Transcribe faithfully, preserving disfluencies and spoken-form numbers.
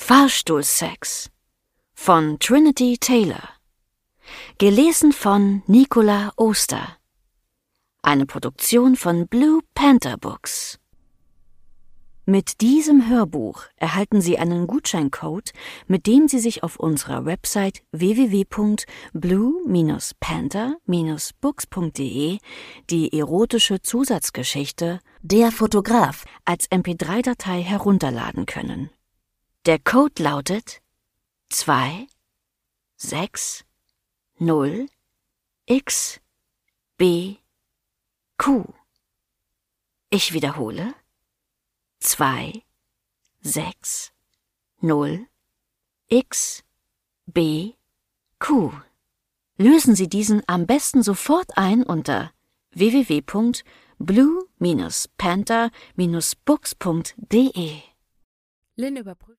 Fahrstuhlsex von Trinity Taylor. Gelesen von Nicola Oster. Eine Produktion von Blue Panther Books. Mit diesem Hörbuch erhalten Sie einen Gutscheincode, mit dem Sie sich auf unserer Website w w w punkt blue panther books punkt de die erotische Zusatzgeschichte Der Fotograf als M P drei Datei herunterladen können. Der Code lautet zwei sechs null X B Q. Ich wiederhole. zwei sechs null X B Q. Lösen Sie diesen am besten sofort ein unter w w w punkt blue panther books punkt de. Lynn überprüft